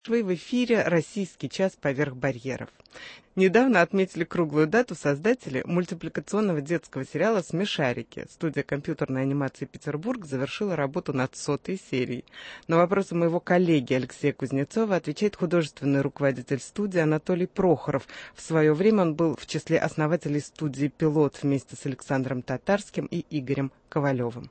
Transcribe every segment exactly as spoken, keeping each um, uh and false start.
В эфире «Российский час поверх барьеров». Недавно отметили круглую дату создатели мультипликационного детского сериала «Смешарики». Студия компьютерной анимации «Петербург» завершила работу над сотой серией. На вопросы моего коллеги Алексея Кузнецова отвечает художественный руководитель студии Анатолий Прохоров. В свое время он был в числе основателей студии «Пилот» вместе с Александром Татарским и Игорем Ковалевым.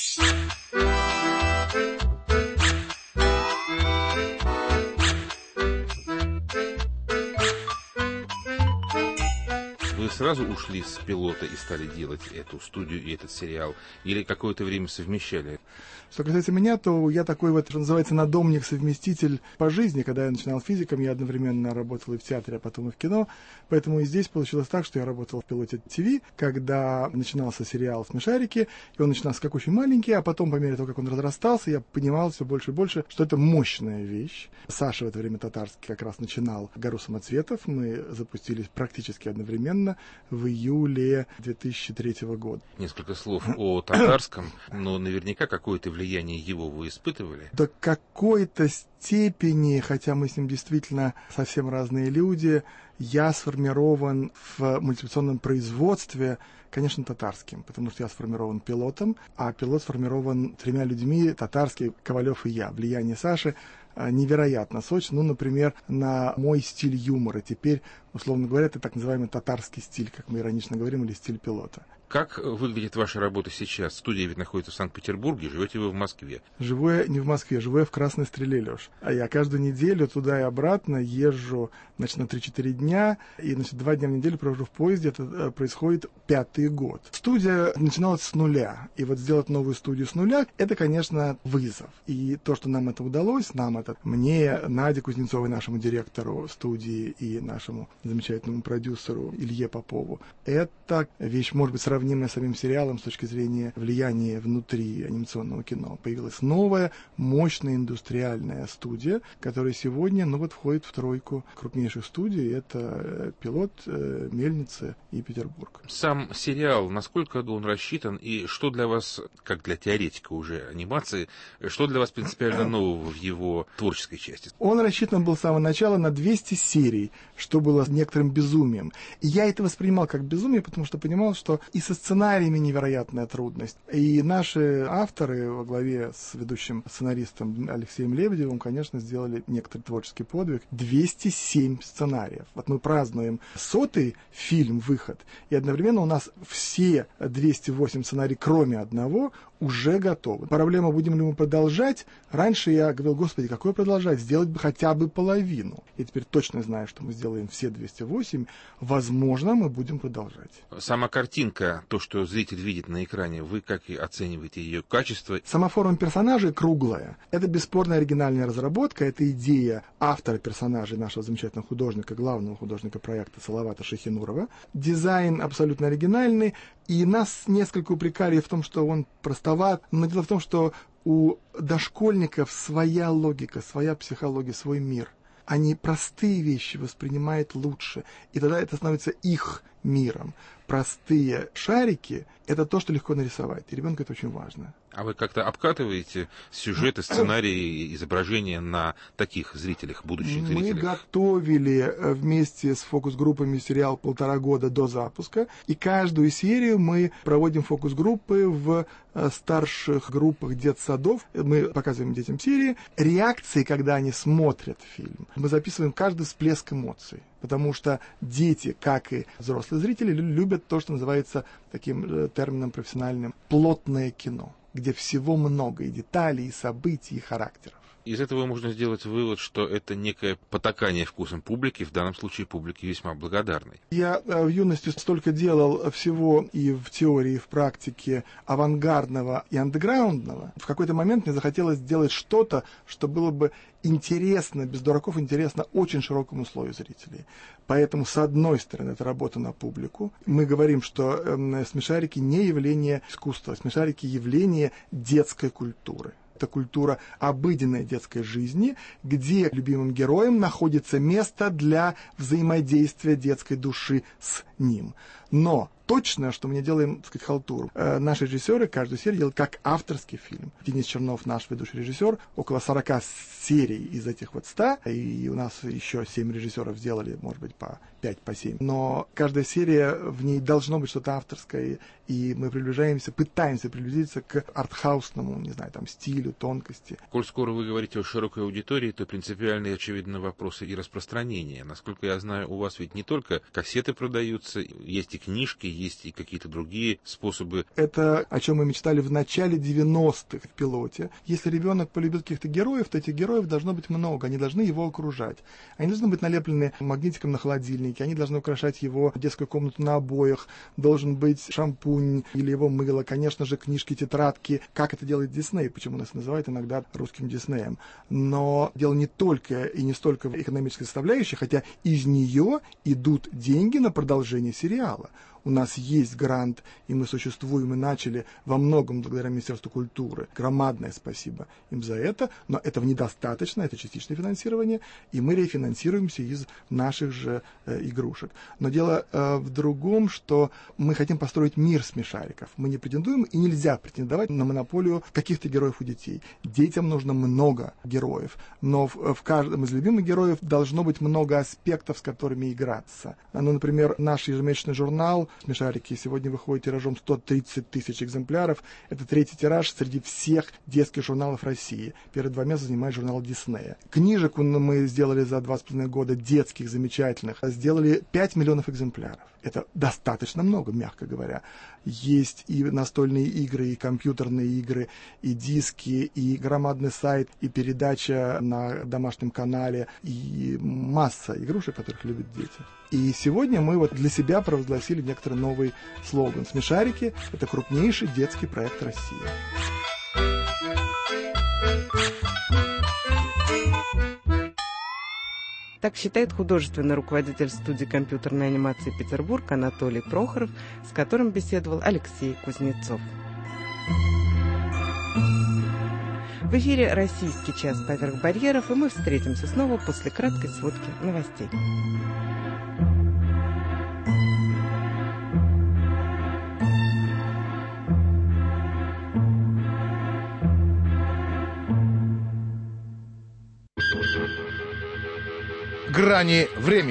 Вы сразу ушли с «Пилота» и стали делать эту студию и этот сериал? Или какое-то время совмещали? Что касается меня, то я такой вот, что называется, надомник-совместитель по жизни. Когда я начинал физиком, я одновременно работал и в театре, а потом и в кино. Поэтому и здесь получилось так, что я работал в «Пилоте» ТВ, когда начинался сериал «Смешарики», и он начинался как очень маленький, а потом, по мере того, как он разрастался, я понимал все больше и больше, что это мощная вещь. Саша в это время Татарский как раз начинал «Гору самоцветов». Мы запустились практически одновременно в июле две тысячи третьего года. Несколько слов о Татарском, но наверняка какое-то влияние его вы испытывали? До какой-то степени, хотя мы с ним действительно совсем разные люди, я сформирован в мультипликационном производстве, конечно, Татарским, потому что я сформирован «Пилотом», а «Пилот» сформирован тремя людьми: Татарский, Ковалев и я. Влияние Саши невероятно сочно. Ну, например, на мой стиль юмора. Теперь, условно говоря, это так называемый татарский стиль, как мы иронично говорим, или стиль «Пилота». Как выглядит ваша работа сейчас? Студия ведь находится в Санкт-Петербурге, живете вы в Москве. Живу я не в Москве, живу я в Красной Стреле, Леш. А я каждую неделю туда и обратно езжу, значит, на три-четыре дня, и, значит, два дня в неделю провожу в поезде. Это происходит пятый год. Студия начиналась с нуля, и вот сделать новую студию с нуля, это, конечно, вызов. И то, что нам это удалось, нам это, мне, Наде Кузнецовой, нашему директору студии, и нашему замечательному продюсеру Илье Попову, это вещь, может быть, сравнимая с самим сериалом с точки зрения влияния внутри анимационного кино. Появилась новая, мощная индустриальная студия, которая сегодня, ну вот, входит в тройку крупнейших студий. Это «Пилот», «Мельница» и «Петербург». Сам сериал, насколько он рассчитан, и что для вас, как для теоретика уже анимации, что для вас принципиально нового в его творческой части? Он рассчитан был с самого начала на двести серий, что было некоторым безумием. И я это воспринимал как безумие, потому что понимал, что и со сценариями невероятная трудность. И наши авторы во главе с ведущим сценаристом Алексеем Лебедевым, конечно, сделали некоторый творческий подвиг. двести семь сценариев. Вот мы празднуем сотый фильм-выход, и одновременно у нас все двести восемь сценарий, кроме одного, уже готовы. Проблема, будем ли мы продолжать? Раньше я говорил: господи, какое продолжать? Сделать бы хотя бы половину. И теперь точно знаю, что мы сделаем все двести восемь. Возможно, мы будем продолжать. Сама картинка, то, что зритель видит на экране, вы как и оцениваете ее качество? Сама форма персонажей круглая. Это бесспорно оригинальная разработка. Это идея автора персонажей, нашего замечательного художника, главного художника проекта Салавата Шахинурова. Дизайн абсолютно оригинальный. И нас несколько упрекали в том, что он простоват. Но дело в том, что у дошкольников своя логика, своя психология, свой мир. Они простые вещи воспринимают лучше. И тогда это становится их миром. Простые шарики – это то, что легко нарисовать. И ребенку это очень важно. А вы как-то обкатываете сюжеты, сценарии, изображения на таких зрителях, будущих зрителях? Мы готовили вместе с фокус-группами сериал полтора года до запуска. И каждую серию мы проводим фокус-группы в старших группах детсадов. Мы показываем детям серии. Реакции, когда они смотрят фильм, мы записываем каждый всплеск эмоций. Потому что дети, как и взрослые зрители, любят то, что называется таким термином профессиональным «плотное кино», где всего много, и деталей, и событий, и характеров. Из этого можно сделать вывод, что это некое потакание вкусом публики, в данном случае публики весьма благодарной. Я в юности столько делал всего и в теории, и в практике авангардного и андеграундного. В какой-то момент мне захотелось сделать что-то, что было бы интересно, без дураков интересно очень широкому слою зрителей. Поэтому, с одной стороны, это работа на публику. Мы говорим, что э, смешарики не явление искусства, смешарики явление детской культуры. Это культура обыденной детской жизни, где любимым героем находится место для взаимодействия детской души с ним. Но точно, что мы не делаем, так сказать, халтуру. Э, наши режиссеры каждую серию делают как авторский фильм. Денис Чернов, наш ведущий режиссер, около сорок серий из этих вот ста, и у нас еще семь режиссеров сделали, может быть, по пять, по семь. Но каждая серия, в ней должно быть что-то авторское, и мы приближаемся, пытаемся приблизиться к артхаусному, не знаю, там, стилю, тонкости. Коль скоро вы говорите о широкой аудитории, то принципиальные, очевидно, вопросы и распространения. Насколько я знаю, у вас ведь не только кассеты продаются, есть и книжки, есть и какие-то другие способы. Это, о чем мы мечтали в начале девяностых в пилоте. Если ребенок полюбит каких-то героев, то этих героев должно быть много, они должны его окружать. Они должны быть налеплены магнитиком на холодильнике, они должны украшать его детскую комнату на обоях, должен быть шампунь или его мыло, конечно же, книжки, тетрадки, как это делает Дисней, почему нас называют иногда русским Диснеем. Но дело не только и не столько в экономической составляющей, хотя из нее идут деньги на продолжение сериала. У нас есть грант, и мы существуем и начали во многом благодаря Министерству культуры. Громадное спасибо им за это, но этого недостаточно, это частичное финансирование, и мы рефинансируемся из наших же э, игрушек. Но дело э, в другом, что мы хотим построить мир смешариков. Мы не претендуем, и нельзя претендовать на монополию каких-то героев у детей. Детям нужно много героев, но в, в каждом из любимых героев должно быть много аспектов, с которыми играться. Ну, например, наш ежемесячный журнал «Смешарики» сегодня выходит тиражом сто тридцать тысяч экземпляров. Это третий тираж среди всех детских журналов России. Первые два места занимает журнал Диснея. Книжек мы сделали за два с половиной года, детских, замечательных. Сделали пять миллионов экземпляров. Это достаточно много, мягко говоря. Есть и настольные игры, и компьютерные игры, и диски, и громадный сайт, и передача на домашнем канале, и масса игрушек, которых любят дети. И сегодня мы вот для себя провозгласили некоторый новый слоган. «Смешарики» — это крупнейший детский проект России. Так считает художественный руководитель студии компьютерной анимации «Петербург» Анатолий Прохоров, с которым беседовал Алексей Кузнецов. В эфире «Российский час поверх барьеров», и мы встретимся снова после краткой сводки новостей. Грани времени.